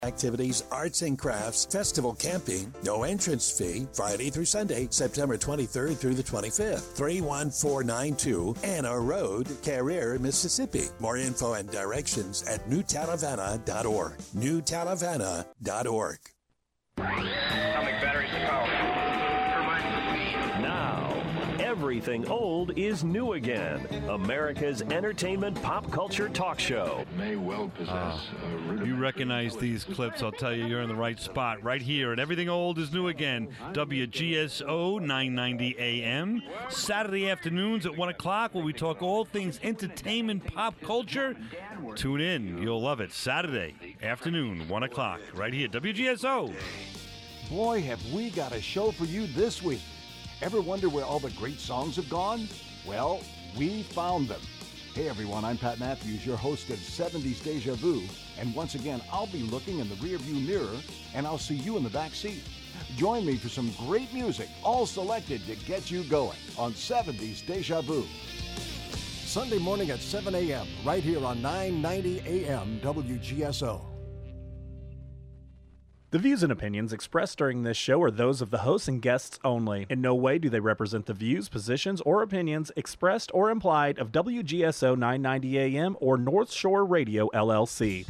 Activities, arts and crafts, festival camping, no entrance fee, Friday through Sunday, September 23rd through the 25th. 31492 Anna Road, Carriere, Mississippi. More info and directions at newtalavana.org. newtalavana.org. Atomic batteries to power. Now, everything old is new again. America's entertainment pop culture talk show. It may well possess You recognize these clips, I'll tell you, you're in the right spot. Right here at Everything Old is New Again. WGSO 990 AM. Saturday afternoons at 1 o'clock where we talk all things entertainment, pop culture. Tune in. You'll love it. Saturday afternoon, 1 o'clock. Right here, WGSO. Boy, have we got a show for you this week. Ever wonder where all the great songs have gone? Well, we found them. Hey everyone, I'm Pat Matthews, your host of 70s Deja Vu, and once again, I'll be looking in the rearview mirror, and I'll see you in the back seat. Join me for some great music, all selected to get you going on 70s Deja Vu. Sunday morning at 7 a.m., right here on 990 AM WGSO. The views and opinions expressed during this show are those of the hosts and guests only. In no way do they represent the views, positions, or opinions expressed or implied of WGSO 990 AM or North Shore Radio, LLC.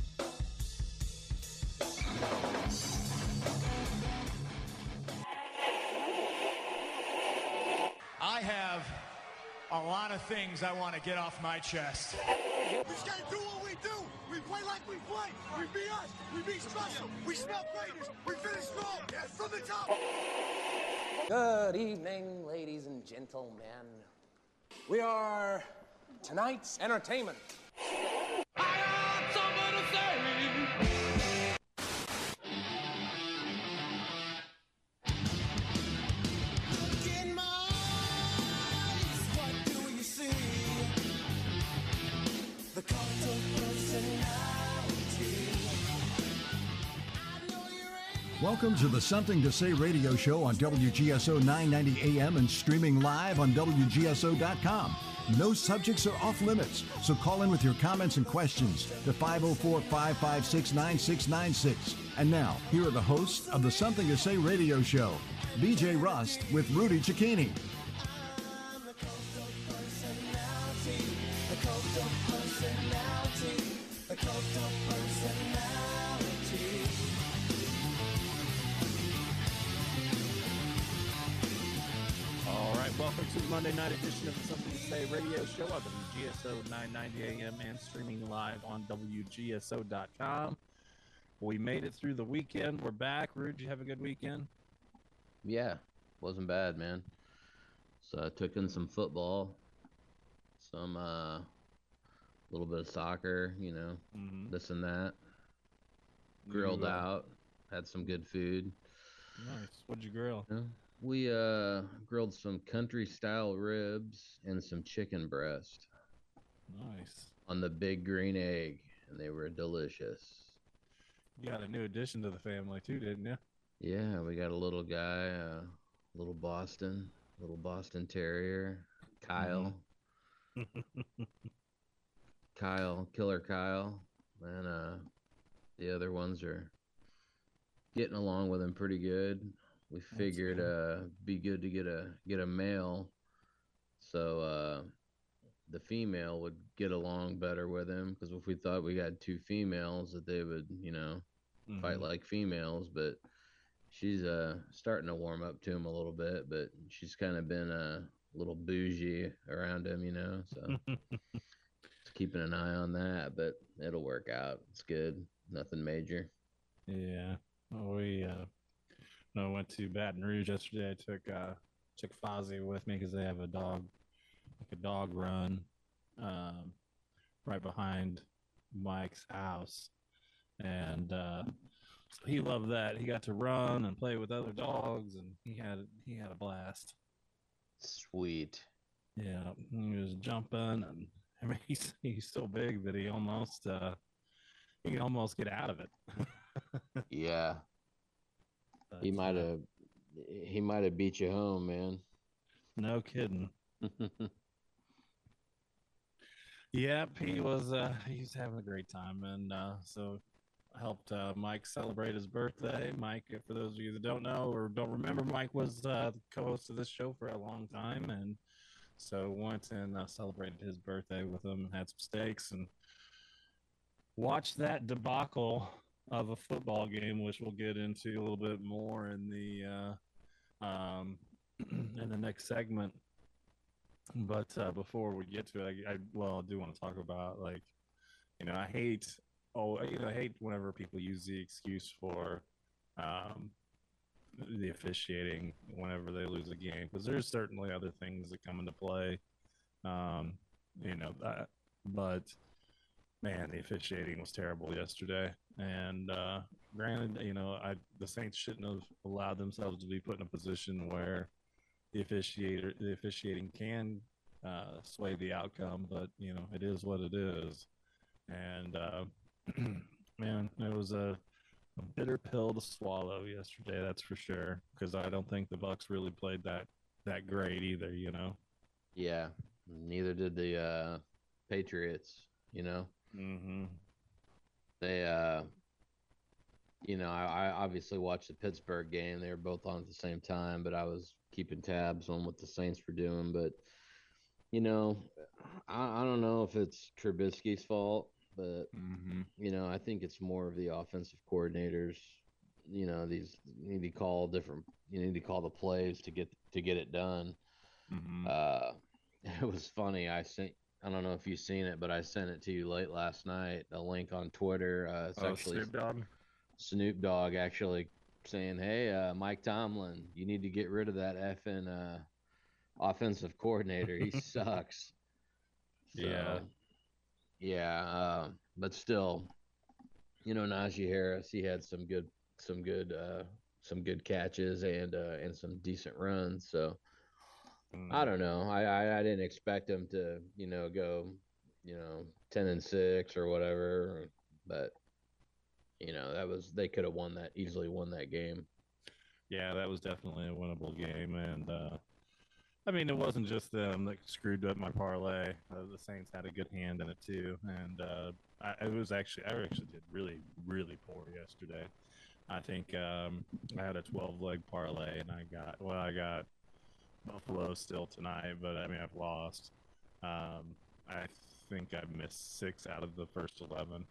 I have a lot of things I want to get off my chest. We just gotta do what we do. We play like we play. We be us. We be special. We smell greatness. We finish strong. Yes, from the top. Good evening, ladies and gentlemen. We are tonight's entertainment. I got something to say. In my eyes, what do you see? The cult of personality. Welcome to the Something to Say radio show on WGSO 990 AM and streaming live on WGSO.com. No subjects are off limits, so call in with your comments and questions to 504-556-9696. And now, here are the hosts of the Something to Say radio show, BJ Rust with Rudy Cicchini. All right, welcome to the Monday night edition of the Something to Say radio show on WGSO 990 AM and streaming live on WGSO.com. We made it through the weekend. We're back. Rude, did you have a good weekend? Yeah, wasn't bad, man. So I took in some football, some little bit of soccer, you know, this and that. Grilled out, had some good food. Nice. What'd you grill? Yeah. We grilled some country style ribs and some chicken breast. Nice. On the big green egg, and they were delicious. You got a new addition to the family too, didn't you? Yeah, we got a little guy, little Boston Terrier, Kyle. Killer Kyle. And the other ones are getting along with him pretty good. We figured be good to get a male, so the female would get along better with him, because if we thought we got two females that they would, you know, fight like females, but she's starting to warm up to him a little bit, but she's kind of been a little bougie around him, you know, so just keeping an eye on that, but it'll work out. It's good. Nothing major. Yeah. Well, I went to Baton Rouge yesterday. I took Fozzie with me because they have a dog run right behind Mike's house, and he loved that. He got to run and play with other dogs, and he had a blast. Sweet. Yeah, he was jumping, and I mean he's so big that he can almost get out of it. Yeah. He might have beat you home, man. No kidding. Yep, he was having a great time, and so helped Mike celebrate his birthday. Mike, for those of you that don't know or don't remember, Mike was the co-host of this show for a long time, and so went and celebrated his birthday with him, had some steaks, and watched that debacle of a football game, which we'll get into a little bit more in the in the next segment. But before we get to it, I do want to talk about, like, I hate whenever people use the excuse for the officiating whenever they lose a game, because there's certainly other things that come into play. But man, the officiating was terrible yesterday. And granted, the Saints shouldn't have allowed themselves to be put in a position where the officiating can sway the outcome, but it is what it is. And man, it was a bitter pill to swallow yesterday, that's for sure, because I don't think the Bucs really played that great either. Yeah, neither did the Patriots. Mm-hmm. They I obviously watched the Pittsburgh game. They were both on at the same time, but I was keeping tabs on what the Saints were doing. But I don't know if it's Trubisky's fault, but I think it's more of the offensive coordinators. These you need to call the plays to get it done. It was funny. I don't know if you've seen it, but I sent it to you late last night. A link on Twitter. It's actually Snoop Dogg. Snoop Dogg actually saying, "Hey, Mike Tomlin, you need to get rid of that effing offensive coordinator. He sucks." So, yeah. But still, Najee Harris, he had some good catches and some decent runs. So I don't know. I didn't expect him to go 10-6 or whatever, but they could have easily won that game. Yeah, that was definitely a winnable game. And it wasn't just them that screwed up my parlay. The Saints had a good hand in it too. And I actually did really, really poor yesterday. I think I had a 12-leg parlay, and I got Buffalo still tonight, but I've lost. I think I missed 6 out of the first 11.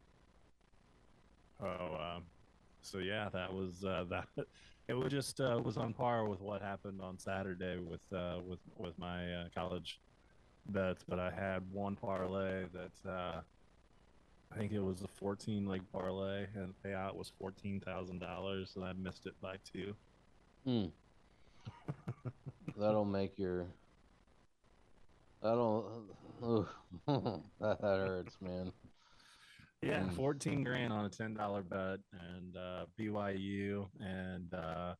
So yeah, that was that. It was just was on par with what happened on Saturday with my college bets. But I had one parlay that I think it was a 14-leg parlay, and the payout was $14,000, and I missed it by 2. That'll make your. That hurts, man. Yeah, $14,000 on a $10 bet, and BYU and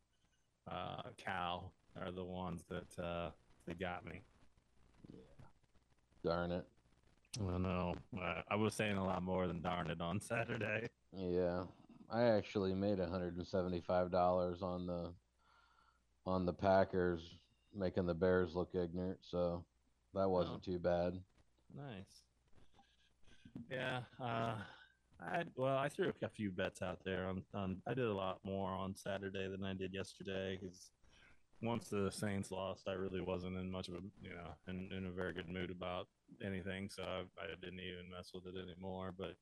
Cal are the ones that they got me. Yeah. Darn it. I know. I was saying a lot more than darn it on Saturday. Yeah, I actually made $175 on the Packers, making the Bears look ignorant. So that wasn't too bad. Nice. Yeah, I threw a few bets out there on. I did a lot more on Saturday than I did yesterday, because once the Saints lost, I really wasn't in much of a in a very good mood about anything, so I didn't even mess with it anymore. But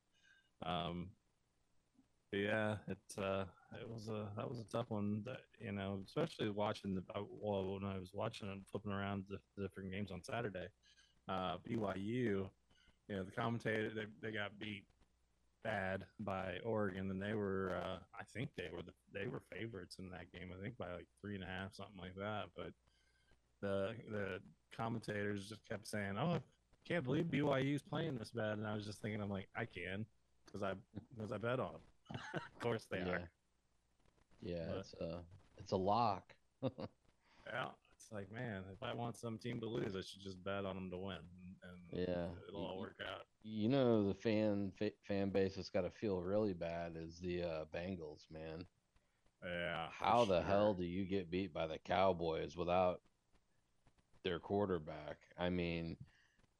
yeah, that was a tough one. That, especially watching when I was watching and flipping around the different games on Saturday. BYU, the commentator, they got beat bad by Oregon, and they were I think they were favorites in that game. I think by like 3.5, something like that. But the commentators just kept saying, "Oh, I can't believe BYU's playing this bad," and I was just thinking, I'm like, I can, because I bet on them. Of course they are. Yeah, but it's a lock. Yeah. It's like, man, if I want some team to lose, I should just bet on them to win, and it'll all work out. The fan base that's got to feel really bad is the Bengals, man. Yeah. How the hell do you get beat by the Cowboys without their quarterback? I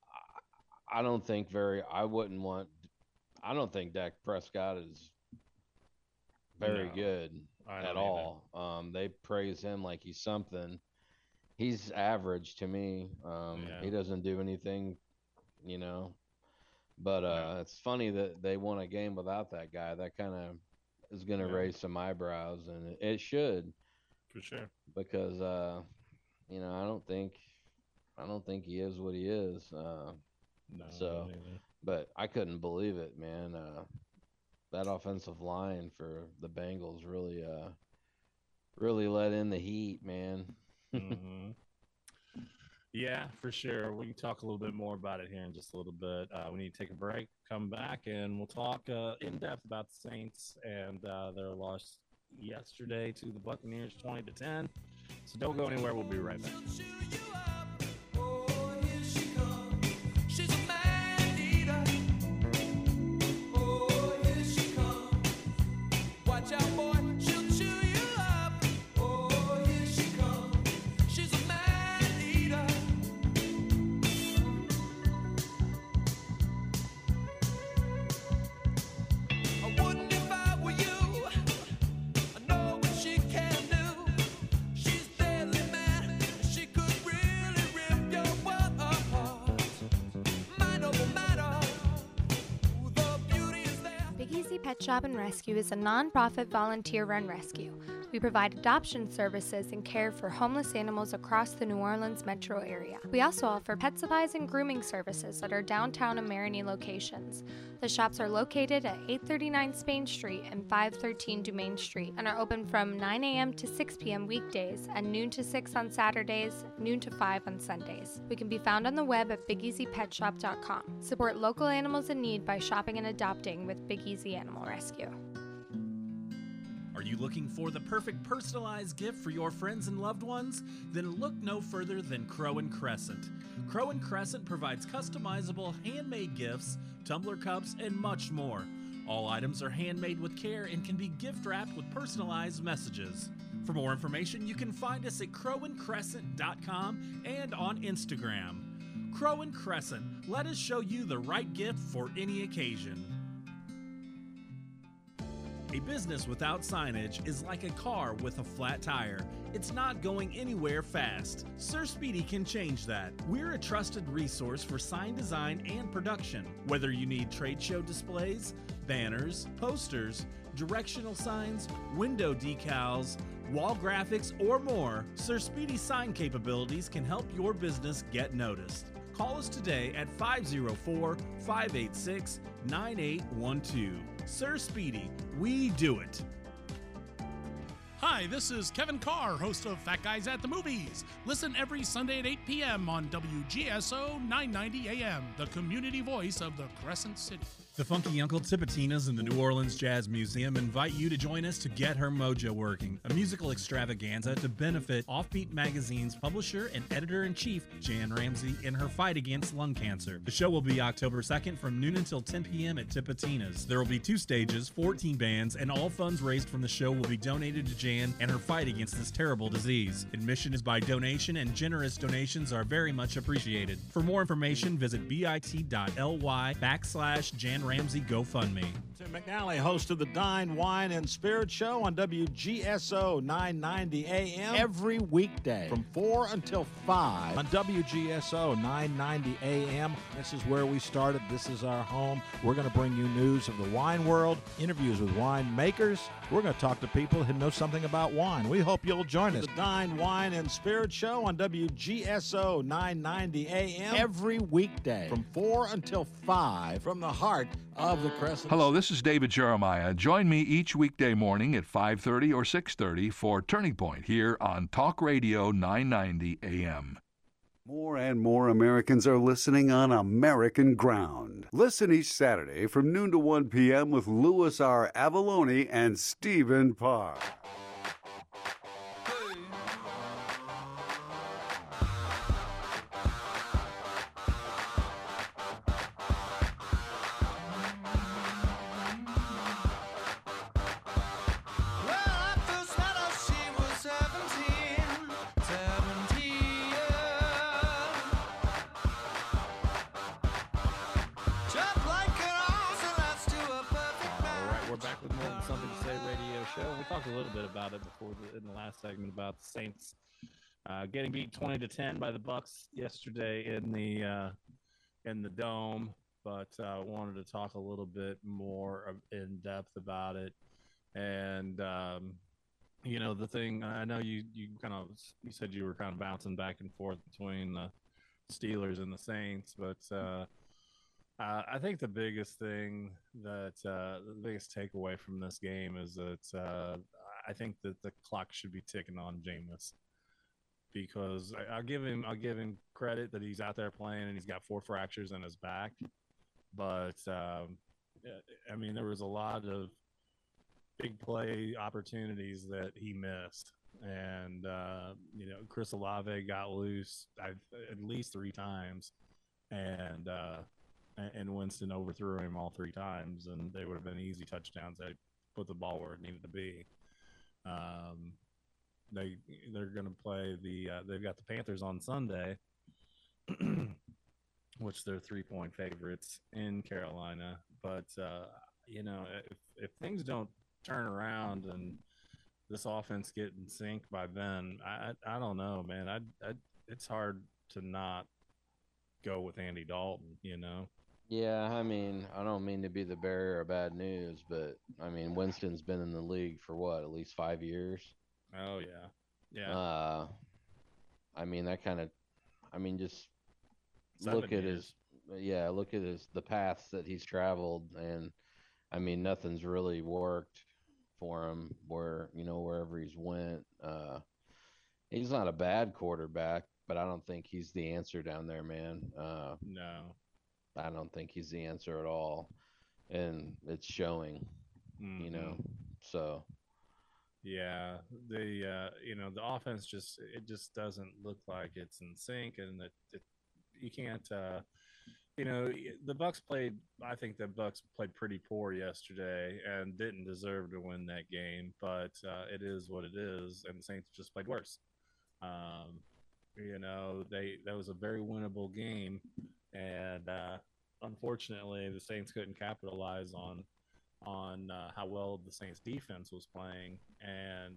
don't think Dak Prescott is very good I don't at either. all. They praise him like he's something. He's average to me. He doesn't do anything, But it's funny that they won a game without that guy. That kind of is going to raise some eyebrows, and it should, for sure. Because I don't think he is what he is. But I couldn't believe it, man. That offensive line for the Bengals really let in the heat, man. Mm-hmm. Yeah, for sure. We can talk a little bit more about it here in just a little bit. We need to take a break, come back, and we'll talk in depth about the Saints and their loss yesterday to the Buccaneers 20-10. So don't go anywhere. We'll be right back. Watch out, boy, she'll chew you up. Oh, here she comes. She's a man eater. I wouldn't if I were you. I know what she can do. She's deadly mad. She could really rip your world apart. Mind over matter. The beauty is there. Big Easy Pet Shop and Rescue is a non-profit volunteer-run rescue. We provide adoption services and care for homeless animals across the New Orleans metro area. We also offer pet supplies and grooming services at our downtown and Marigny locations. The shops are located at 839 Spain Street and 513 Dumaine Street and are open from 9 a.m. to 6 p.m. weekdays and noon to 6 on Saturdays, noon to 5 on Sundays. We can be found on the web at BigEasyPetShop.com. Support local animals in need by shopping and adopting with Big Easy Animal Rescue. Are you looking for the perfect personalized gift for your friends and loved ones? Then look no further than Crow and Crescent. Crow and Crescent provides customizable handmade gifts, tumbler cups, and much more. All items are handmade with care and can be gift wrapped with personalized messages. For more information, you can find us at crowandcrescent.com and on Instagram. Crow and Crescent, let us show you the right gift for any occasion. A business without signage is like a car with a flat tire. It's not going anywhere fast. Sir Speedy can change that. We're a trusted resource for sign design and production. Whether you need trade show displays, banners, posters, directional signs, window decals, wall graphics, or more, Sir Speedy's sign capabilities can help your business get noticed. Call us today at 504-586-9812. Sir Speedy, we do it. Hi, this is Kevin Carr, host of Fat Guys at the Movies. Listen every Sunday at 8 p.m. on WGSO 990 AM, the community voice of the Crescent City. The Funky Uncle Tipitinas and the New Orleans Jazz Museum invite you to join us to Get Her Mojo Working, a musical extravaganza to benefit Offbeat Magazine's publisher and editor-in-chief, Jan Ramsey, in her fight against lung cancer. The show will be October 2nd from noon until 10 p.m. at Tipitinas. There will be 2 stages, 14 bands, and all funds raised from the show will be donated to Jan and her fight against this terrible disease. Admission is by donation, and generous donations are very much appreciated. For more information, visit bit.ly/Jan Ramsey GoFundMe. Tim McNally, host of the Dine, Wine, and Spirit Show on WGSO 990 AM every weekday from 4 until 5 on WGSO 990 AM. This is where we started. This is our home. We're going to bring you news of the wine world, interviews with wine makers. We're going to talk to people who know something about wine. We hope you'll join us. The Dine, Wine, and Spirit Show on WGSO 990 AM every weekday from 4 until 5 from the heart of the Crescent. Hello, this is David Jeremiah. Join me each weekday morning at 5:30 or 6:30 for Turning Point here on Talk Radio 990 AM. More and more Americans are listening on American ground. Listen each Saturday from noon to 1 p.m. with Louis R. Avalone and Stephen Parr. talked a little bit about it before in the last segment about the Saints getting beat 20-10 by the Bucks yesterday in the dome, but wanted to talk a little bit more in depth about it. And the thing, I know you said you were kind of bouncing back and forth between the Steelers and the Saints, but I think the biggest thing that the biggest takeaway from this game is that I think that the clock should be ticking on Jameis, because I'll give him credit that he's out there playing and he's got 4 fractures in his back, but I mean, there was a lot of big play opportunities that he missed, and Chris Olave got loose at least 3 times, and Winston overthrew him all 3 times, and they would have been easy touchdowns. They put the ball where it needed to be. They're going to play they've got the Panthers on Sunday, which they're 3-point favorites in Carolina. But if things don't turn around and this offense get in sync by then, I don't know, man. It's hard to not go with Andy Dalton, Yeah, I mean, I don't mean to be the bearer of bad news, but I mean, Winston's been in the league for what, at least 5 years? Oh yeah. I mean, that kind of, just 7 look at years. the paths that he's traveled, and I mean, nothing's really worked for him wherever he's went. He's not a bad quarterback, but I don't think he's the answer down there, man. No. I don't think he's the answer at all, and it's showing, so. Yeah, the offense just doesn't look like it's in sync, and you can't. The Bucks played. I think the Bucks played pretty poor yesterday and didn't deserve to win that game. But it is what it is, and the Saints just played worse. That was a very winnable game, and unfortunately, the Saints couldn't capitalize on how well the Saints defense was playing. And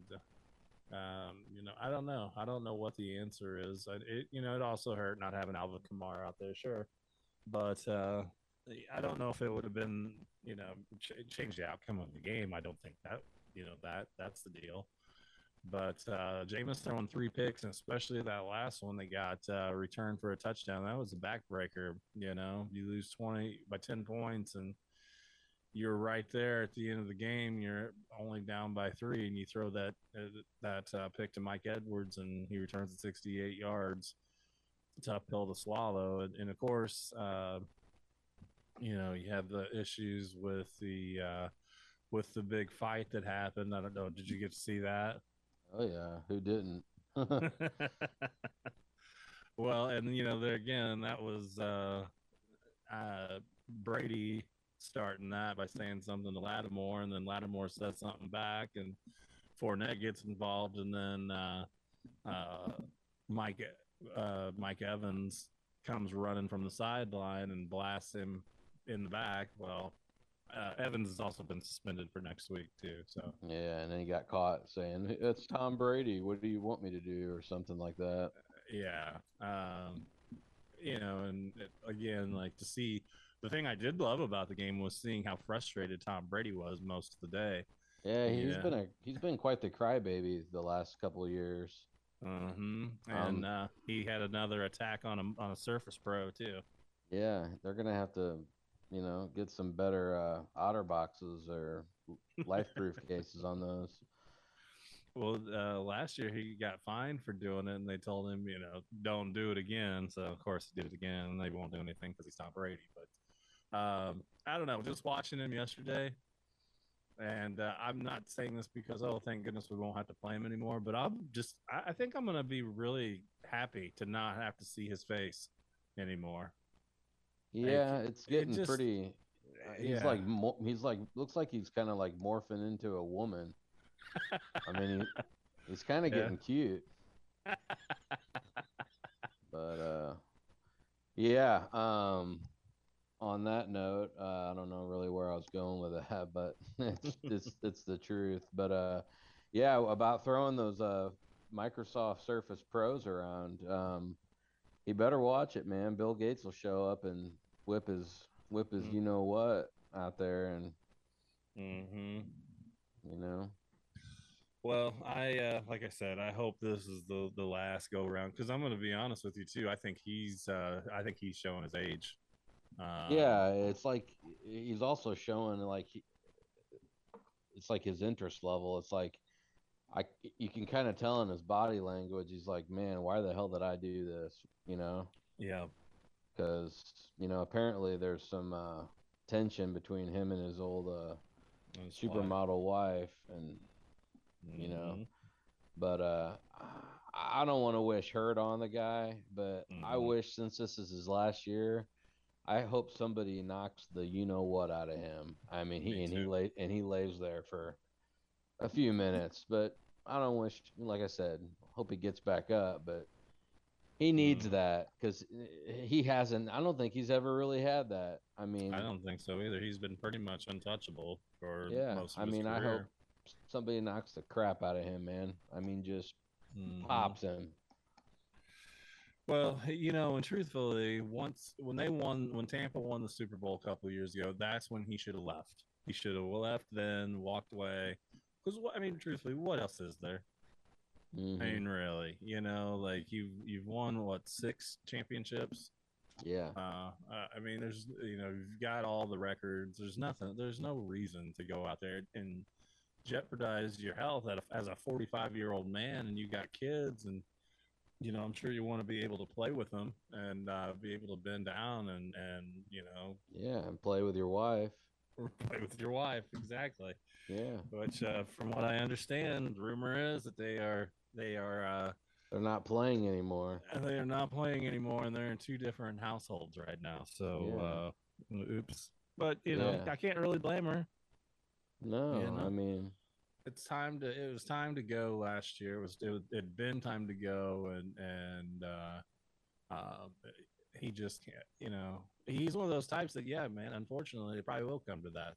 I don't know what the answer is. It also hurt not having Alvin Kamara out there, sure, but I don't know if it would have been changed the outcome of the game. I don't think that's the deal. But Jameis throwing 3 picks, and especially that last one they got returned for a touchdown, that was a backbreaker. You lose 20 by 10 points, and you're right there at the end of the game. You're only down by 3, and you throw that pick to Mike Edwards, and he returns it 68 yards. Tough pill to swallow. And of course, you have the issues with the big fight that happened. I don't know. Did you get to see that? Oh yeah, who didn't? Well, and there again, that was Brady starting that by saying something to Lattimore, and then Lattimore says something back, and Fournette gets involved, and then Mike Evans comes running from the sideline and blasts him in the back. Well, Evans has also been suspended for next week too. So yeah, and then he got caught saying, "It's Tom Brady. What do you want me to do?" or something like that. Yeah, and again, like, to see, the thing I did love about the game was seeing how frustrated Tom Brady was most of the day. Yeah, he's been quite the crybaby the last couple of years. And he had another attack on a Surface Pro too. Yeah, they're gonna have to, get some better otter boxes or life-proof cases on those. Well, last year he got fined for doing it, and they told him, don't do it again. So of course he did it again, and they won't do anything because he's Tom Brady. But I don't know. Just watching him yesterday, and I'm not saying this because, thank goodness we won't have to play him anymore. But I think I'm gonna be really happy to not have to see his face anymore. Yeah, it's getting pretty. He's looks like he's kind of like morphing into a woman. I mean, he's kind of getting cute. But yeah. On that note, I don't know really where I was going with that, but it's the truth. But Yeah, about throwing those Microsoft Surface Pros around. He better watch it, man. Bill Gates will show up and whip his you know what out there, and you know. Well, I like I said, I hope this is the last go around, because I'm going to be honest with you too. I think he's showing his age. Yeah, it's like he's also showing like it's like his interest level. It's like you can kind of tell in his body language. He's like, man, why the hell did I do this? You know? Yeah. Because apparently there's some tension between him and his old supermodel wife, and you know, but I don't want to wish hurt on the guy, but I wish, since this is his last year, I hope somebody knocks the you know what out of him. I mean, he lays there for a few minutes, but I don't wish, like I said, hope he gets back up, but he needs that, because he hasn't. I don't think he's ever really had that. I mean, I don't think so either. He's been pretty much untouchable for most of his career. I hope somebody knocks the crap out of him, man. I mean, just pops him. Well, and truthfully, when Tampa won the Super Bowl a couple of years ago, that's when he should have left. He should have left, then walked away. Because, I mean, truthfully, what else is there? I mean, really, like you've won 6 championships? Yeah. I mean, there's, you've got all the records. There's no reason to go out there and jeopardize your health as a 45-year-old man, and you got kids, and I'm sure you want to be able to play with them and be able to bend down and and play with your wife. Or play with your wife, exactly. Yeah. Which, from what I understand, the rumor is that they're not playing anymore. They are not playing anymore, and they're in 2 different households right now. So, oops. But I can't really blame her. No, I mean, it was time to go last year. It'd been time to go, and he just can't. He's one of those types that, yeah, man. Unfortunately, it probably will come to that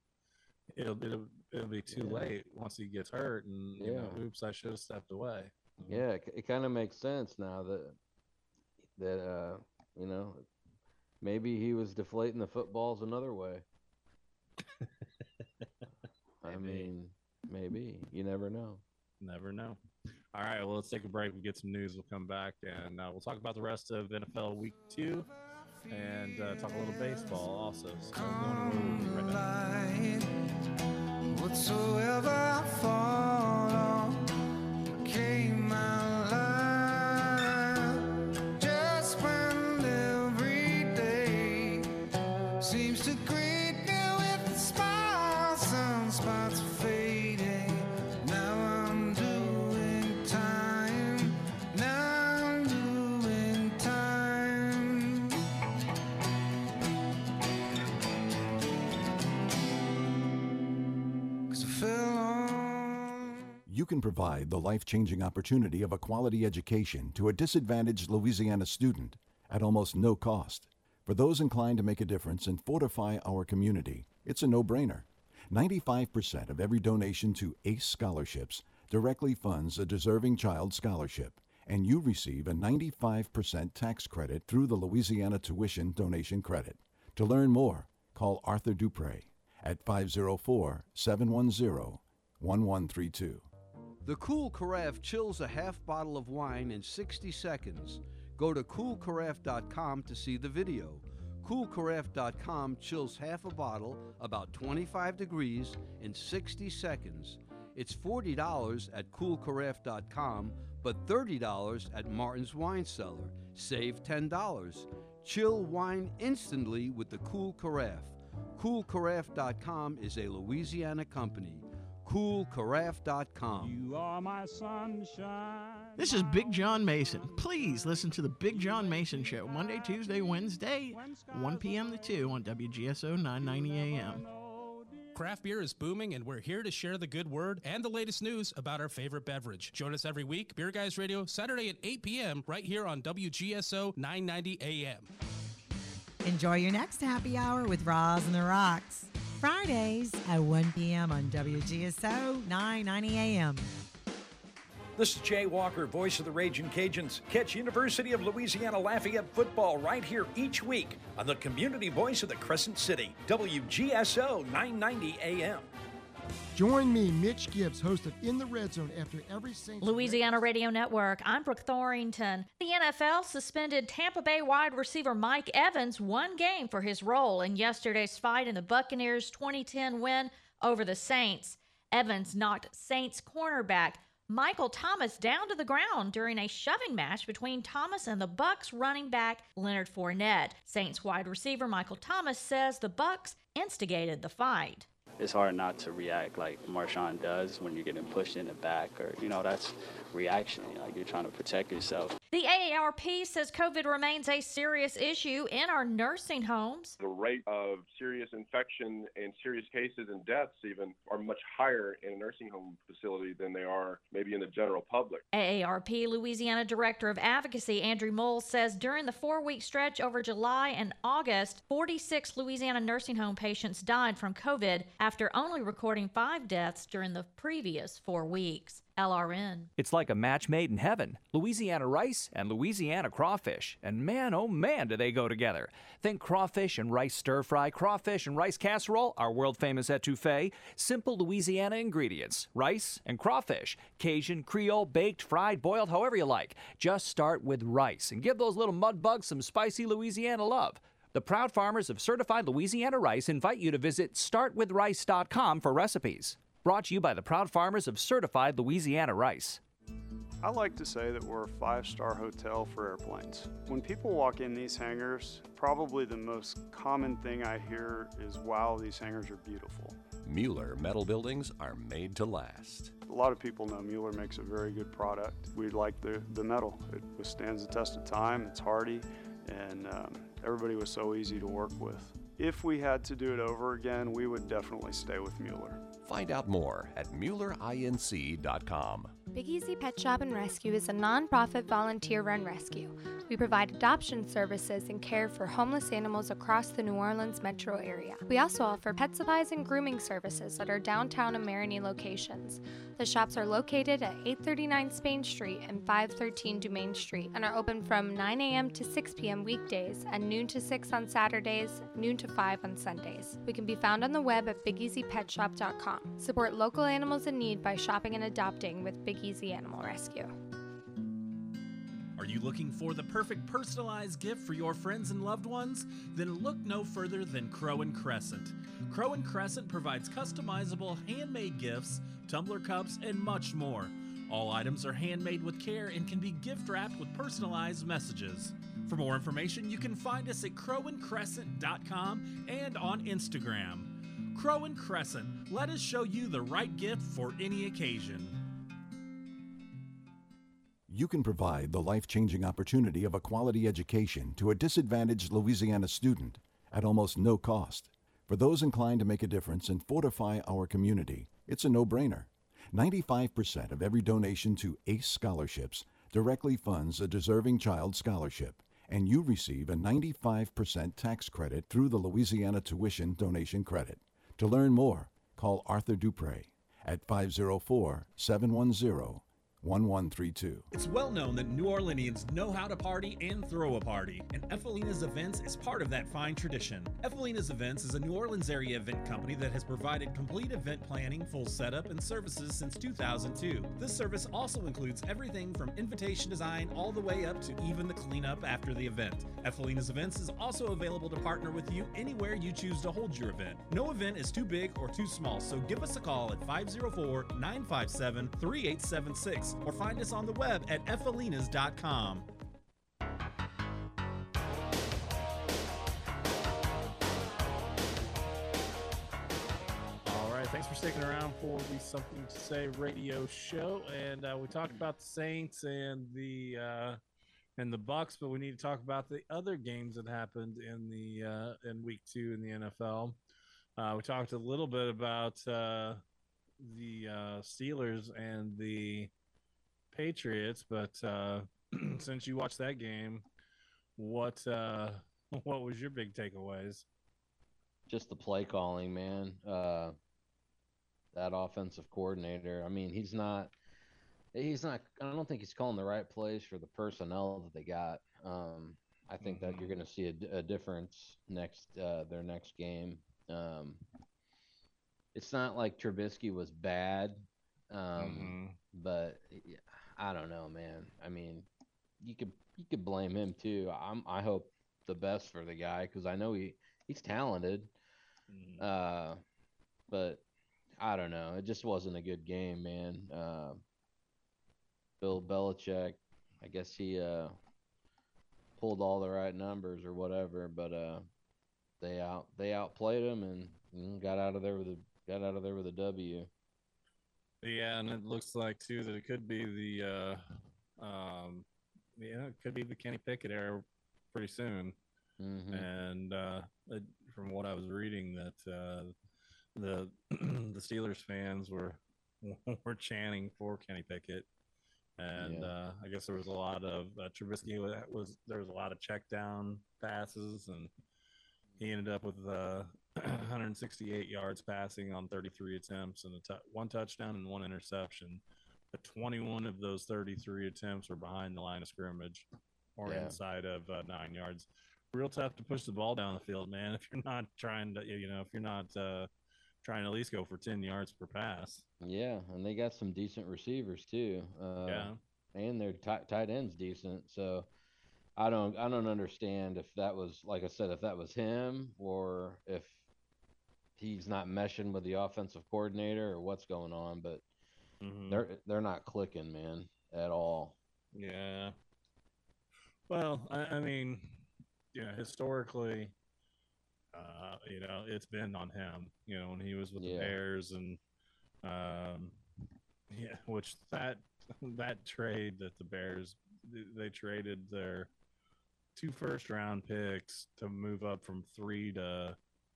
it'll be too late once he gets hurt, and oops, I should have stepped away. Yeah, it kind of makes sense now that maybe he was deflating the footballs another way. I mean, maybe. You never know. Never know. All right, well, let's take a break. We'll get some news. We'll come back, and we'll talk about the rest of NFL Week 2 and talk a little baseball also. So we'll be right back. Whatsoever I fall on came my life, just when every day seems to greet me with a smile. Some spots fading, now I'm doing time, You can provide the life-changing opportunity of a quality education to a disadvantaged Louisiana student at almost no cost. For those inclined to make a difference and fortify our community, it's a no-brainer. 95% of every donation to ACE scholarships directly funds a deserving child scholarship, and you receive a 95% tax credit through the Louisiana Tuition Donation Credit. To learn more, call Arthur Dupre at 504-710-1132. The Cool Carafe chills a half bottle of wine in 60 seconds. Go to coolcarafe.com to see the video. Coolcarafe.com chills half a bottle, about 25 degrees, in 60 seconds. It's $40 at coolcarafe.com, but $30 at Martin's Wine Cellar. Save $10. Chill wine instantly with the Cool Carafe. Coolcarafe.com is a Louisiana company. Coolcarafe.com. You are my sunshine. This is Big John Mason. Please listen to the Big John Mason Show Monday, Tuesday, Wednesday, 1 p.m. to 2 on WGSO 990 AM. Craft beer is booming, and we're here to share the good word and the latest news about our favorite beverage. Join us every week, Beer Guys Radio, Saturday at 8 p.m. right here on WGSO 990 AM. Enjoy your next happy hour with Roz and the Rocks. Fridays at 1 p.m. on WGSO 990 AM. This is Jay Walker, voice of the Ragin' Cajuns. Catch University of Louisiana Lafayette football right here each week on the community voice of the Crescent City, WGSO 990 AM. Join me, Mitch Gibbs, host of In the Red Zone after every Saints. Louisiana Radio Network, I'm Brooke Thorington. The NFL suspended Tampa Bay wide receiver Mike Evans one game for his role in yesterday's fight in the Buccaneers' 2010 win over the Saints. Evans knocked Saints cornerback Michael Thomas down to the ground during a shoving match between Thomas and the Bucs running back Leonard Fournette. Saints wide receiver Michael Thomas says the Bucs instigated the fight. It's hard not to react like Marshawn does when you're getting pushed in the back, or, that's reaction. Like, you're trying to protect yourself. The AARP says COVID remains a serious issue in our nursing homes. The rate of serious infection and serious cases and deaths even are much higher in a nursing home facility than they are maybe in the general public. AARP Louisiana Director of Advocacy Andrew Moles says during the 4-week stretch over July and August, 46 Louisiana nursing home patients died from COVID after only recording 5 deaths during the previous 4 weeks. LRN. It's like a match made in heaven. Louisiana rice and Louisiana crawfish. And man, oh man, do they go together. Think crawfish and rice stir fry, crawfish and rice casserole, our world famous etouffee. Simple Louisiana ingredients. Rice and crawfish. Cajun, Creole, baked, fried, boiled, however you like. Just start with rice and give those little mud bugs some spicy Louisiana love. The proud farmers of certified Louisiana rice invite you to visit startwithrice.com for recipes. Brought to you by the proud farmers of certified Louisiana rice. I like to say that we're a 5-star hotel for airplanes. When people walk in these hangars, probably the most common thing I hear is, wow, these hangars are beautiful. Mueller metal buildings are made to last. A lot of people know Mueller makes a very good product. We like the metal. It withstands the test of time, it's hardy, and everybody was so easy to work with. If we had to do it over again, we would definitely stay with Mueller. Find out more at MuellerINC.com. Big Easy Pet Shop and Rescue is a nonprofit volunteer-run rescue. We provide adoption services and care for homeless animals across the New Orleans metro area. We also offer pet supplies and grooming services at our downtown and Marigny locations. The shops are located at 839 Spain Street and 513 Dumaine Street and are open from 9 a.m. to 6 p.m. weekdays and noon to 6 on Saturdays, noon to 5 on Sundays. We can be found on the web at BigEasyPetShop.com. Support local animals in need by shopping and adopting with Big Easy Animal Rescue. Are you looking for the perfect personalized gift for your friends and loved ones? Then look no further than Crow and Crescent. Crow and Crescent provides customizable handmade gifts, tumbler cups, and much more. All items are handmade with care and can be gift wrapped with personalized messages. For more information, you can find us at crowandcrescent.com and on Instagram. Crow and Crescent, let us show you the right gift for any occasion. You can provide the life-changing opportunity of a quality education to a disadvantaged Louisiana student at almost no cost. For those inclined to make a difference and fortify our community, it's a no-brainer. 95% of every donation to ACE scholarships directly funds a deserving child scholarship, and you receive a 95% tax credit through the Louisiana Tuition Donation Credit. To learn more, call Arthur Dupre at 504-710-1132. It's well known that New Orleanians know how to party and throw a party, and Efelina's Events is part of that fine tradition. Efelina's Events is a New Orleans area event company that has provided complete event planning, full setup, and services since 2002. This service also includes everything from invitation design all the way up to even the cleanup after the event. Efelina's Events is also available to partner with you anywhere you choose to hold your event. No event is too big or too small, so give us a call at 504-957-3876 or find us on the web at efelinas.com. All right, thanks for sticking around for the Something to Say radio show. And we talked about the Saints and the Bucs, but we need to talk about the other games that happened in week 2 in the NFL. We talked a little bit about the Steelers and the Patriots, but since you watched that game, what was your big takeaways? just the play calling, man. That offensive coordinator. I mean, he's not. I don't think he's calling the right plays for the personnel that they got. I think that you're going to see a difference their next game. It's not like Trubisky was bad, but I don't know, man. I mean, you could blame him too. I hope the best for the guy because I know he's talented, but I don't know. It just wasn't a good game, man. Bill Belichick, I guess he pulled all the right numbers or whatever, but they outplayed him and got out of there with a W. Yeah, and it looks like too that it could be it could be the Kenny Pickett era pretty soon. And from what I was reading, that the the Steelers fans were chanting for Kenny Pickett. And I guess there was a lot of Trubisky there was a lot of check down passes, and he ended up with 168 yards passing on 33 attempts and one touchdown and one interception. But 21 of those 33 attempts were behind the line of scrimmage or inside of 9 yards. Real tough to push the ball down the field, man. If you're not trying to, if you're not trying to at least go for 10 yards per pass. Yeah, and they got some decent receivers too. And their tight end's decent. So I don't understand if that was, like I said, if that was him or if he's not meshing with the offensive coordinator or what's going on. But they're not clicking, man, at all. Yeah. Well, I mean, historically, it's been on him, when he was with the Bears and, which that trade that the Bears, they traded their 2 first-round picks to move up from 3 to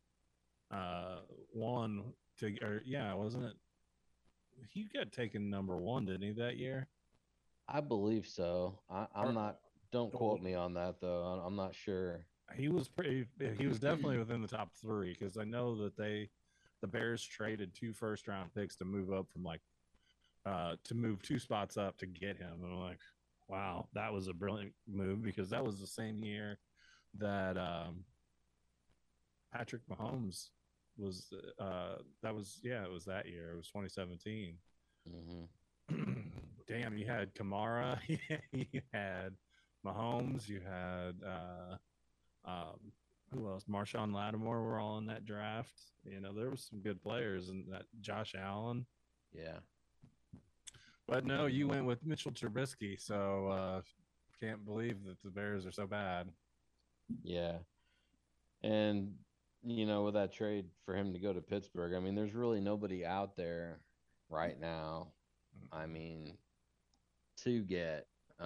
1 wasn't it? He got taken number 1, didn't he, that year? I believe so. I'm not. Don't quote me on that though. I'm not sure. He was definitely within the top 3 because I know that the Bears traded 2 first-round picks to move up from to move 2 spots up to get him. And I'm like, wow, that was a brilliant move because that was the same year that Patrick Mahomes was. It was that year. It was 2017. Damn, you had Kamara, you had Mahomes, you had who else? Marshawn Lattimore were all in that draft. There was some good players in that. Josh Allen. Yeah. But no, you went with Mitchell Trubisky, so can't believe that the Bears are so bad. Yeah. And, with that trade for him to go to Pittsburgh, I mean, there's really nobody out there right now, I mean, to get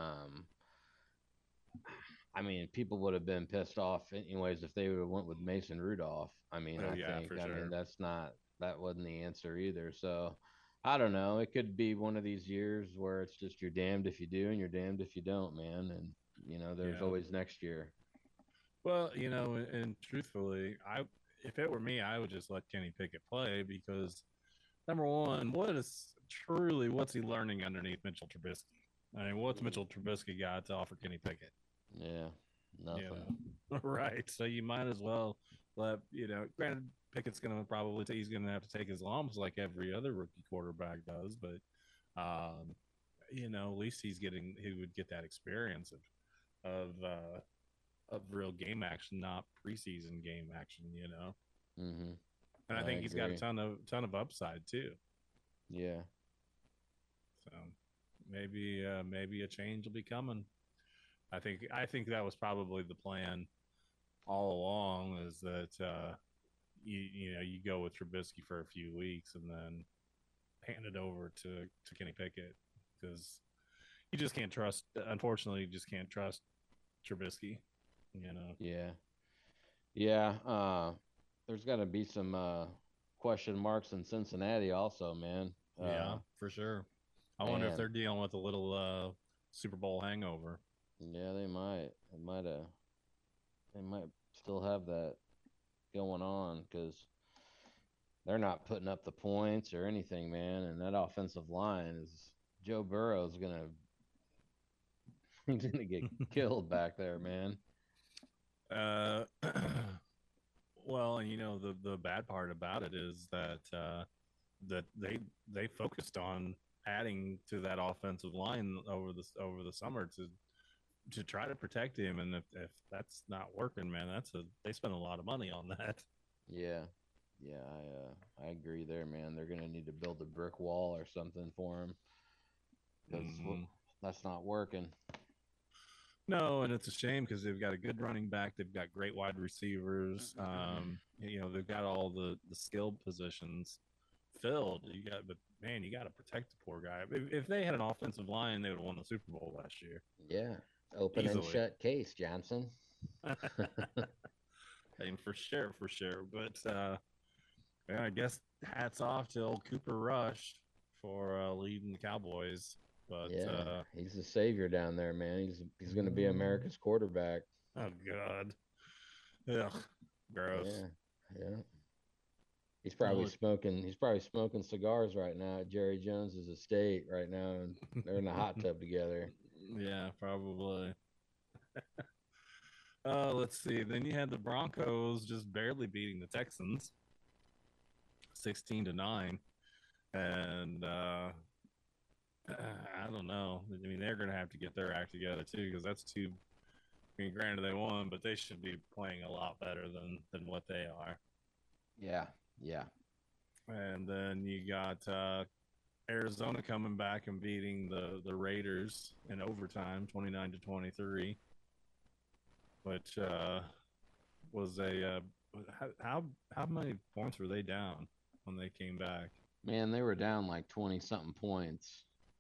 people would have been pissed off anyways if they would have went with Mason Rudolph. I mean, that wasn't the answer either. So I don't know. It could be one of these years where it's just you're damned if you do and you're damned if you don't, man. And there's always next year. Well, and truthfully, if it were me, I would just let Kenny Pickett play because number one, what's he learning underneath Mitchell Trubisky? I mean, what's Mitchell Trubisky got to offer Kenny Pickett? Yeah, nothing. Right. So you might as well let, granted, Pickett's going to he's going to have to take his lumps like every other rookie quarterback does, but, at least he would get that experience of real game action, not preseason game action, And I think he's got a ton of upside too. Yeah. So maybe a change will be coming. I think that was probably the plan all along, is that you go with Trubisky for a few weeks and then hand it over to Kenny Pickett because you just can't trust. Unfortunately, you just can't trust Trubisky. Yeah. There's got to be some question marks in Cincinnati also, man. Yeah, for sure. I wonder if they're dealing with a little Super Bowl hangover. Yeah, they might. They might still have that going on because they're not putting up the points or anything, man. And that offensive line is Joe Burrow's gonna he's gonna get killed back there, man. Well, and the bad part about it is that that they focused on adding to that offensive line over the summer to try to protect him, and if that's not working, man, they spent a lot of money on that. Yeah, I agree there, man. They're gonna need to build a brick wall or something for him because that's not working. No, and it's a shame because they've got a good running back. They've got great wide receivers. They've got all the skilled positions filled. But man, you got to protect the poor guy. If they had an offensive line, they would have won the Super Bowl last year. Yeah, open Easily. and shut case, Johnson. I mean, for sure. But yeah, I guess hats off to old Cooper Rush for leading the Cowboys. But yeah, he's the savior down there, man. He's going to be America's quarterback. Oh God, ugh, gross. Yeah. He's probably smoking cigars right now at Jerry Jones's estate right now, and they're in the hot tub together. Yeah, probably. Let's see. Then you had the Broncos just barely beating the Texans, 16-9, and I don't know. I mean, they're going to have to get their act together too, because that's two. I mean, granted they won, but they should be playing a lot better than what they are. Yeah. And then you got Arizona coming back and beating the Raiders in overtime, 29-23, which was a how many points were they down when they came back? Man, they were down like 20 something points.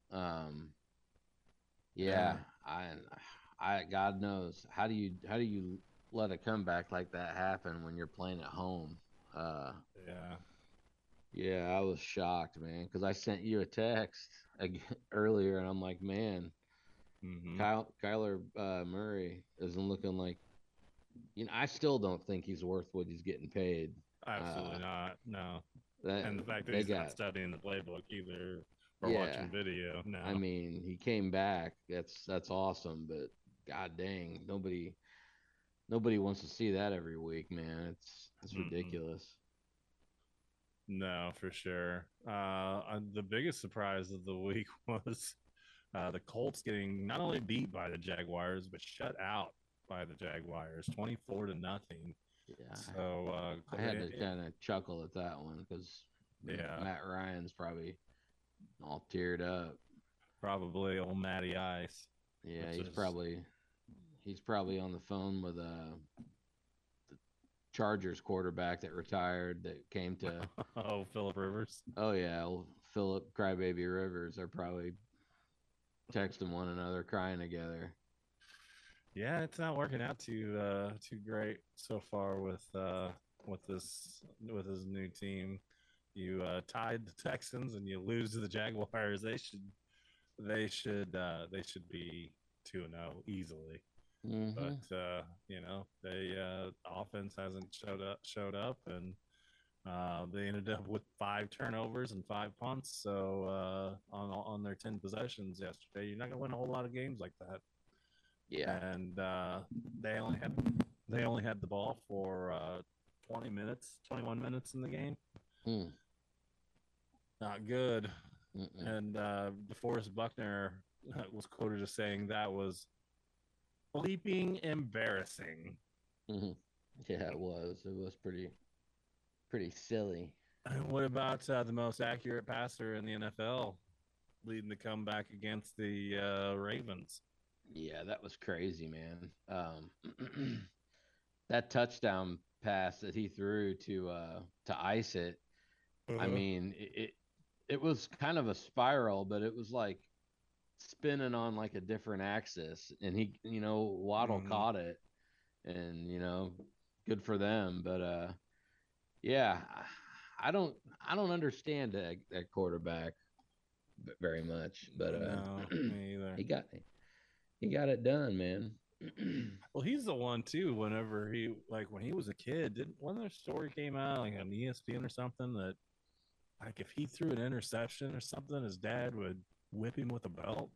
Yeah, I God knows how do you let a comeback like that happen when you're playing at home? Yeah, I was shocked, man, because I sent you a text earlier, and I'm like, man, Kyler Murray isn't looking like, I still don't think he's worth what he's getting paid. Absolutely not. No. And the fact that he's not studying the playbook either or watching video. No. I mean, he came back. That's awesome, but god dang, nobody wants to see that every week, man. It's ridiculous. No, for sure. The biggest surprise of the week was the Colts getting not only beat by the Jaguars, but shut out by the Jaguars, 24-0. Yeah. So I had to kind of chuckle at that one because Matt Ryan's probably all teared up. Probably old Matty Ice. Yeah, he's probably on the phone with the Chargers quarterback that retired that came to Phillip Rivers. Oh yeah, Phillip Crybaby Rivers are probably texting one another, crying together. Yeah, it's not working out too great so far with his new team. You tied the Texans and you lose to the Jaguars. They should be 2-0 easily. But the offense hasn't showed up, and they ended up with 5 turnovers and 5 punts. So on their 10 possessions yesterday, you're not gonna win a whole lot of games like that. Yeah, and they only had the ball for 21 minutes in the game. Not good. And DeForest Buckner was quoted as saying that was bleeping embarrassing. Yeah, it was. It was pretty silly. And what about the most accurate passer in the NFL leading the comeback against the Ravens? Yeah, that was crazy, man. That touchdown pass that he threw to ice it. I mean, it was kind of a spiral, but it was like spinning on like a different axis, and he, Waddle caught it, and good for them. But yeah, I don't understand that quarterback very much, but no, me either. He got it done, man. Well, he's the one too. Whenever when he was a kid, wasn't there a story came out like on ESPN or something that like if he threw an interception or something, his dad would whip him with a belt.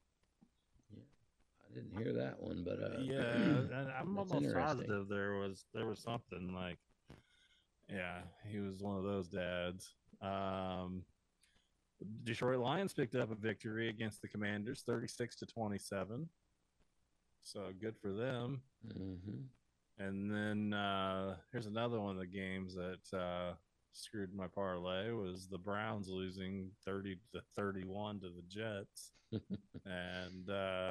I didn't hear that one, but Yeah, and I'm that's almost interesting. positive there was something like, yeah, he was one of those dads. Detroit Lions picked up a victory against the Commanders, 36-27. So good for them. And then here's another one of the games that screwed my parlay was the Browns losing 30-31 to the Jets. And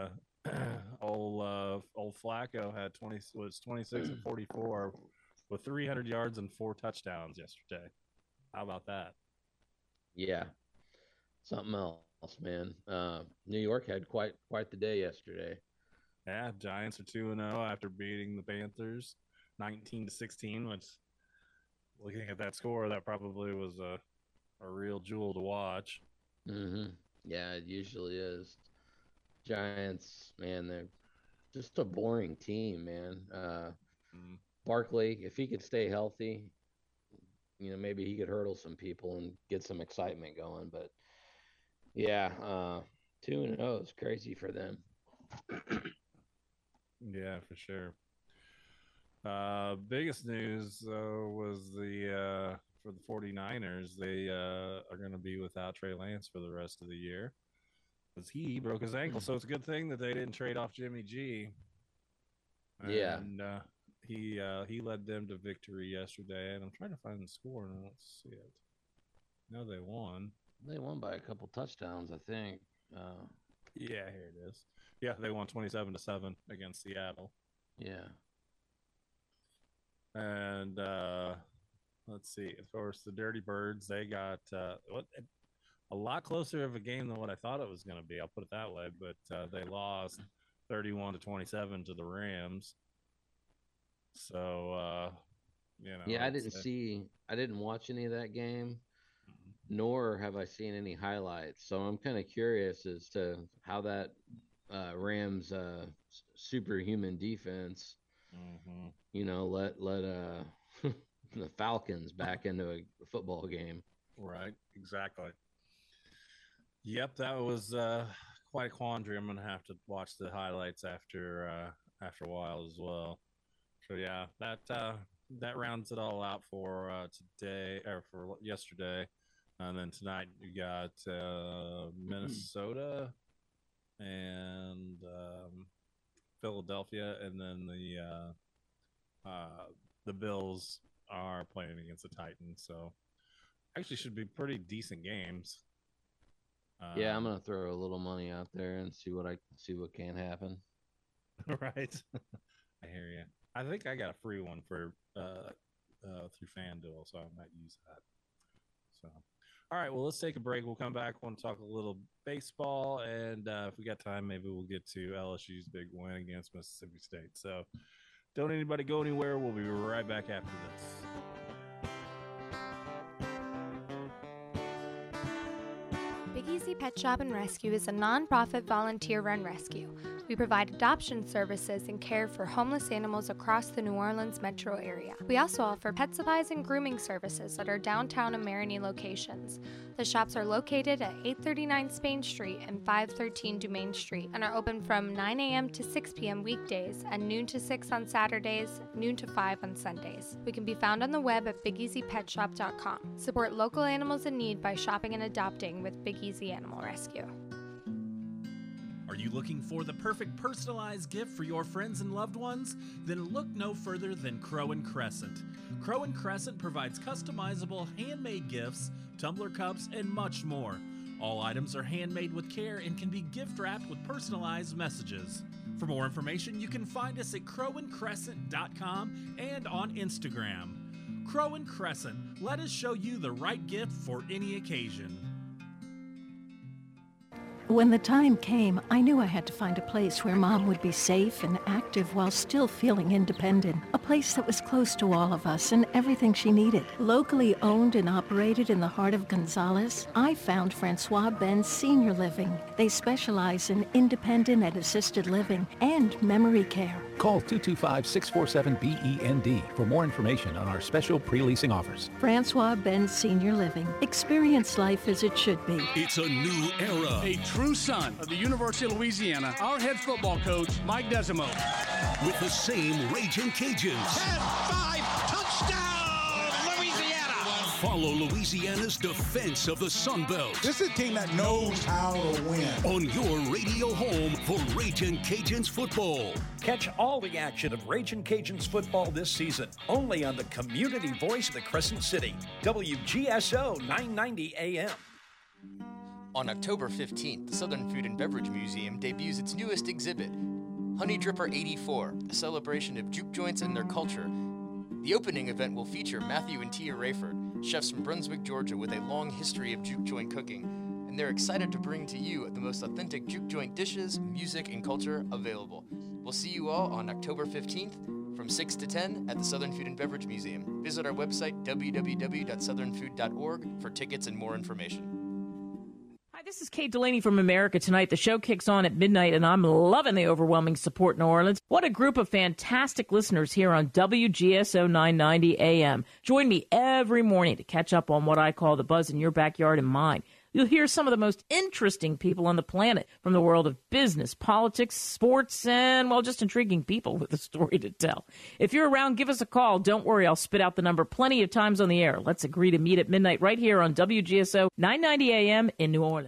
old Flacco had 26-44 with 300 yards and 4 touchdowns yesterday. How about that? Yeah, something else, man. New York had quite the day yesterday. Yeah, Giants are 2-0 after beating the Panthers 19-16, which, looking at that score, that probably was a real jewel to watch. Yeah, it usually is. Giants, man, they're just a boring team, man. Barkley, if he could stay healthy, maybe he could hurdle some people and get some excitement going. But yeah, 2-0 is crazy for them. Yeah, for sure. Biggest news was for the 49ers, they are going to be without Trey Lance for the rest of the year because he broke his ankle. So it's a good thing that they didn't trade off Jimmy G. Yeah. And he led them to victory yesterday. And I'm trying to find the score and I don't see it. No, they won. They won by a couple touchdowns, I think. Yeah, here it is. Yeah, they won 27-7 against Seattle. Yeah. And let's see. Of course, the Dirty Birds, they got a lot closer of a game than what I thought it was going to be. I'll put it that way. But they lost 31-27 to the Rams. So, Yeah, I didn't watch any of that game, nor have I seen any highlights. So I'm kind of curious as to how that Rams superhuman defense, let the Falcons back into a football game. Right, exactly. Yep, that was quite a quandary. I'm going to have to watch the highlights after a while as well. So yeah, that rounds it all out for today or for yesterday, and then tonight you got Minnesota and Philadelphia, and then the Bills are playing against the Titans. So actually, should be pretty decent games. Yeah, I'm gonna throw a little money out there and see what can happen. Right, I hear you. I think I got a free one for through FanDuel, so I might use that. So, all right, well, let's take a break. We'll come back. We'll talk a little baseball, and if we got time, maybe we'll get to LSU's big win against Mississippi State. So, don't anybody go anywhere. We'll be right back after this. Big Easy Pet Shop and Rescue is a non-profit volunteer-run rescue. We provide adoption services and care for homeless animals across the New Orleans metro area. We also offer pet supplies and grooming services at our downtown and Marigny locations. The shops are located at 839 Spain Street and 513 Dumaine Street and are open from 9 a.m. to 6 p.m. weekdays and noon to 6 on Saturdays, noon to 5 on Sundays. We can be found on the web at BigEasyPetShop.com. Support local animals in need by shopping and adopting with Big Easy Animal Rescue. Are you looking for the perfect personalized gift for your friends and loved ones? Then look no further than Crow and Crescent. Crow and Crescent provides customizable handmade gifts, tumbler cups, and much more. All items are handmade with care and can be gift wrapped with personalized messages. For more information, you can find us at crowandcrescent.com and on Instagram. Crow and Crescent, let us show you the right gift for any occasion. When the time came, I knew I had to find a place where Mom would be safe and active while still feeling independent. A place that was close to all of us and everything she needed. Locally owned and operated in the heart of Gonzales, I found Francois Benz Senior Living. They specialize in independent and assisted living and memory care. Call 225-647-BEND for more information on our special pre-leasing offers. Francois Benz Senior Living. Experience life as it should be. It's a new era. A true son of the University of Louisiana, our head football coach, Mike Desimo. With the same Raging Cajuns. 10-5 touchdown, Louisiana! Follow Louisiana's defense of the Sun Belt. This is a team that knows how to win. On your radio home for Raging Cajuns football. Catch all the action of Raging Cajuns football this season, only on the community voice of the Crescent City, WGSO 990 AM. On October 15th, the Southern Food and Beverage Museum debuts its newest exhibit, Honey Dripper 84, a celebration of juke joints and their culture. The opening event will feature Matthew and Tia Rayford, chefs from Brunswick, Georgia, with a long history of juke joint cooking, and they're excited to bring to you the most authentic juke joint dishes, music, and culture available. We'll see you all on October 15th from 6 to 10 at the Southern Food and Beverage Museum. Visit our website, www.southernfood.org, for tickets and more information. This is Kate Delaney from America Tonight. The show kicks on at midnight, and I'm loving the overwhelming support in New Orleans. What a group of fantastic listeners here on WGSO 990 AM. Join me every morning to catch up on what I call the buzz in your backyard and mine. You'll hear some of the most interesting people on the planet from the world of business, politics, sports, and, well, just intriguing people with a story to tell. If you're around, give us a call. Don't worry, I'll spit out the number plenty of times on the air. Let's agree to meet at midnight right here on WGSO 990 AM in New Orleans.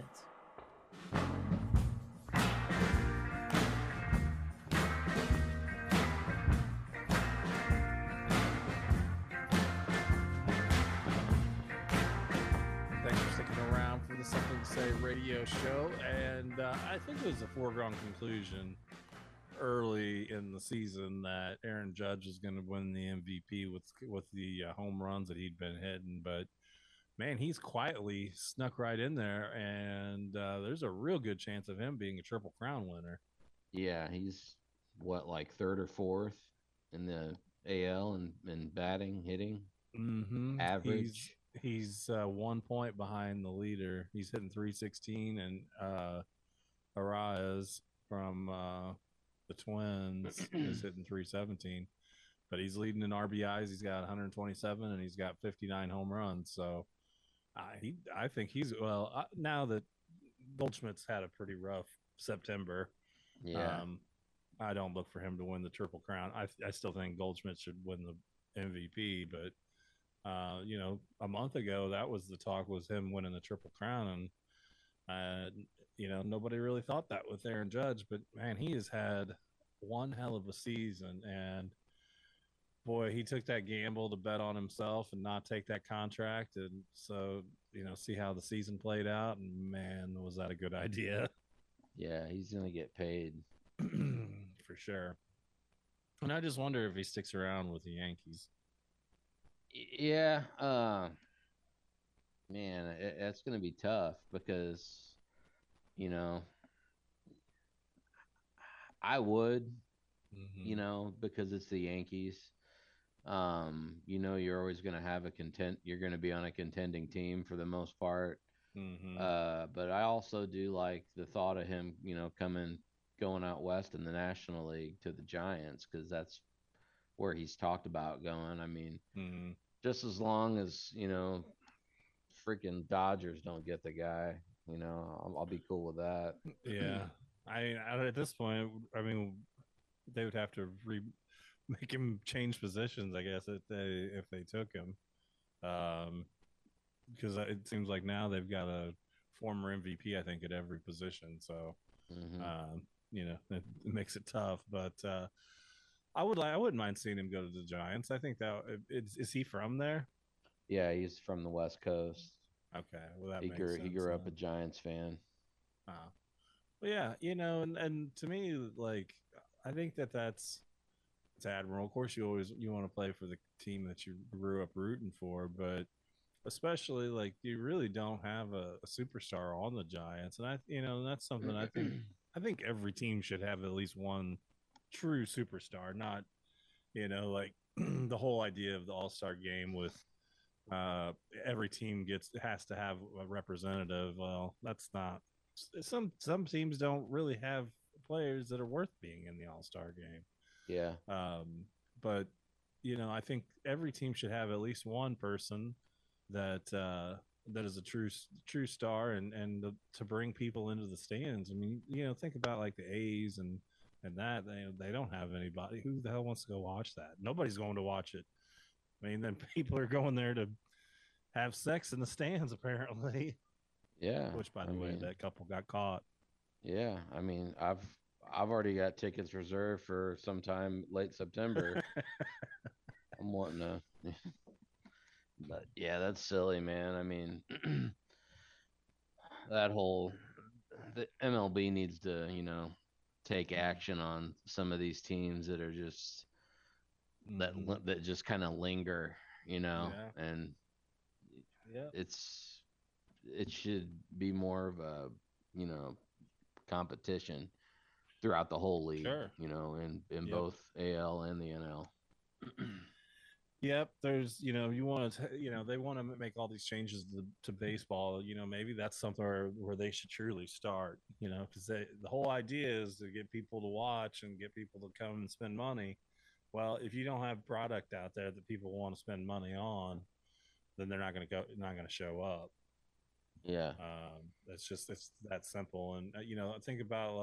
Something to Say radio show, and I think it was a foregone conclusion early in the season that Aaron Judge was going to win the MVP with the home runs that he'd been hitting, but man, he's quietly snuck right in there, and there's a real good chance of him being a Triple Crown winner. Yeah, he's like third or fourth in the AL and batting, hitting, average. He's 1 point behind the leader. He's hitting 316, and Arraez from the Twins is hitting 317. But he's leading in RBIs. He's got 127, and he's got 59 home runs. So I think he's now that Goldschmidt's had a pretty rough September. Yeah, I don't look for him to win the Triple Crown. I still think Goldschmidt should win the MVP, but. A month ago, that was the talk, was him winning the Triple Crown. And, nobody really thought that with Aaron Judge. But, man, he has had one hell of a season. And, boy, he took that gamble to bet on himself and not take that contract. And so, see how the season played out. And, man, was that a good idea? Yeah, he's going to get paid. For sure. And I just wonder if he sticks around with the Yankees. Yeah, man, that's going to be tough because, I would, because it's the Yankees. You're always going to have you're going to be on a contending team for the most part. But I also do like the thought of him, going out west in the National League to the Giants, because that's where he's talked about going. I mean, just as long as, freaking Dodgers don't get the guy, I'll be cool with that. Yeah. At this point, they would have to make him change positions, I guess, if they took him. Because it seems like now they've got a former MVP, I think, at every position. So, it makes it tough. But I wouldn't mind seeing him go to the Giants. I think is he from there? Yeah, he's from the West Coast. Okay, well that he makes sense. He grew up a Giants fan. Well, yeah, and to me, like, I think it's admirable. Of course, you want to play for the team that you grew up rooting for, but especially like you really don't have a superstar on the Giants, and that's something I think every team should have at least one true superstar, not like the whole idea of the All-Star game with every team has to have a representative. Well, that's not some teams don't really have players that are worth being in the All-Star game. Yeah. But I think every team should have at least one person that is a true star and to bring people into the stands. I mean, think about like the A's and that they don't have anybody. Who the hell wants to go watch that? Nobody's going to watch it. I mean, then people are going there to have sex in the stands, apparently. Yeah. Which, by the way, that couple got caught. Yeah, I mean, I've already got tickets reserved for sometime late September. I'm wanting to, but yeah, that's silly, man. I mean, the MLB needs to, take action on some of these teams that are just that just kind of linger, and it should be more of a, competition throughout the whole league, sure. In both AL and the NL. Yep, there's you want to they want to make all these changes to baseball. Maybe that's something where they should truly start. Because the whole idea is to get people to watch and get people to come and spend money. Well, if you don't have product out there that people want to spend money on, then they're not going to show up. Yeah, it's that simple. And think about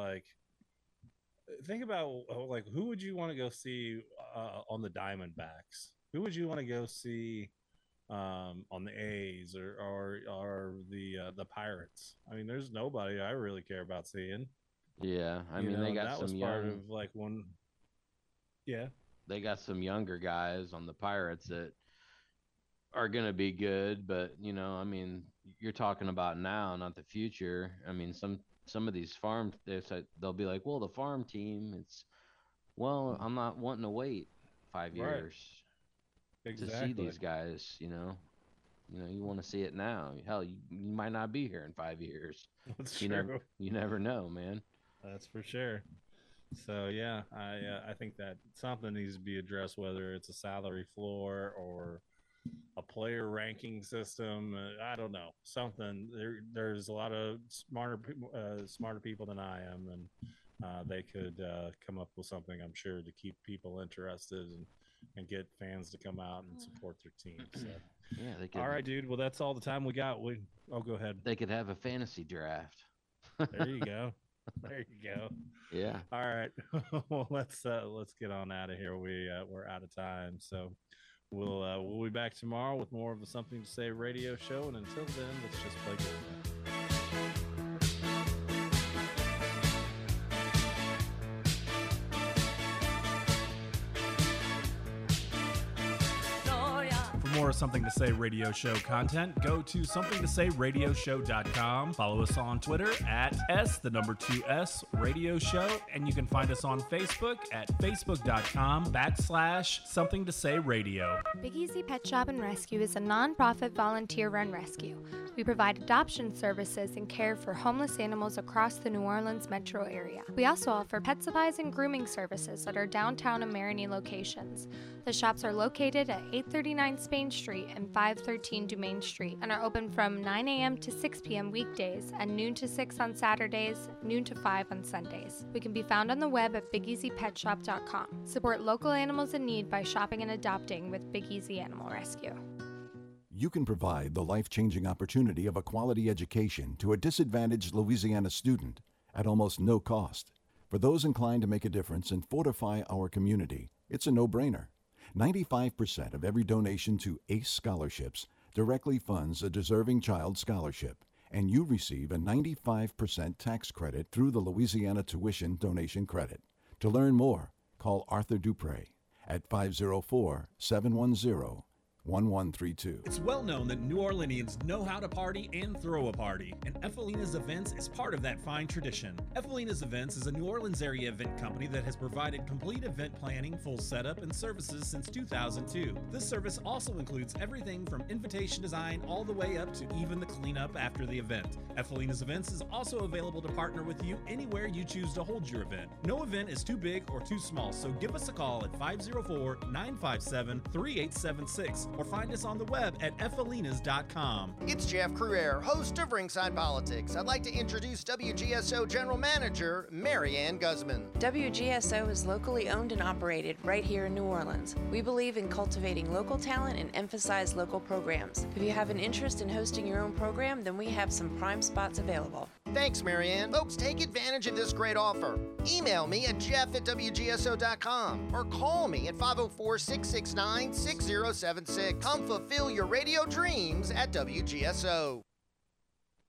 who would you want to go see on the Diamondbacks? Who would you want to go see on the A's or the Pirates? I mean, there's nobody I really care about seeing. Yeah, I mean, they got some part young. of like one. Yeah, they got some younger guys on the Pirates that are going to be good, but I mean, you're talking about now, not the future. I mean, some of these farms, they'll be like, well, the farm team, I'm not wanting to wait 5 years to see these guys. You want to see it now. Hell, you might not be here in 5 years. That's you true. You never know, man. That's for sure. So yeah, I think that something needs to be addressed, whether it's a salary floor or a player ranking system. I don't know, something. There's a lot of smarter people than I am, and they could come up with something, I'm sure, to keep people interested and get fans to come out and support their team. So yeah, they could. All right, dude. Well, that's all the time we got. Go ahead. They could have a fantasy draft. There you go. There you go. Yeah. All right. Well, let's get on out of here. We're out of time, so we'll be back tomorrow with more of a Something to Say radio show. And until then, let's just play good. More Something to Say radio show content, go to somethingtosayradioshow.com. Follow us on Twitter at @2S Radio Show, and you can find us on Facebook at facebook.com/Something to Say Radio. Big Easy Pet Shop and Rescue is a non-profit volunteer-run rescue. We provide adoption services and care for homeless animals across the New Orleans metro area. We also offer pet supplies and grooming services at our downtown and Marigny locations. The shops are located at 839 Spain Street and 513 Dumaine Street and are open from 9 a.m. to 6 p.m. weekdays and noon to 6 on Saturdays, noon to 5 on Sundays. We can be found on the web at BigEasyPetShop.com. Support local animals in need by shopping and adopting with Big Easy Animal Rescue. You can provide the life-changing opportunity of a quality education to a disadvantaged Louisiana student at almost no cost. For those inclined to make a difference and fortify our community, it's a no-brainer. 95% of every donation to ACE scholarships directly funds a deserving child scholarship, and you receive a 95% tax credit through the Louisiana Tuition Donation Credit. To learn more, call Arthur Dupre at 504-710-5555. 1132. It's well known that New Orleanians know how to party and throw a party, and Efelina's Events is part of that fine tradition. Efelina's Events is a New Orleans area event company that has provided complete event planning, full setup, and services since 2002. This service also includes everything from invitation design all the way up to even the cleanup after the event. Efelina's Events is also available to partner with you anywhere you choose to hold your event. No event is too big or too small, so give us a call at 504-957-3876 or find us on the web at efelinas.com. It's Jeff Cruer, host of Ringside Politics. I'd like to introduce WGSO General Manager Marianne Guzman. WGSO is locally owned and operated right here in New Orleans. We believe in cultivating local talent and emphasize local programs. If you have an interest in hosting your own program, then we have some prime spots available. Thanks, Marianne. Folks, take advantage of this great offer. Email me at jeff@wgso.com or call me at 504-669-6076. Come fulfill your radio dreams at WGSO.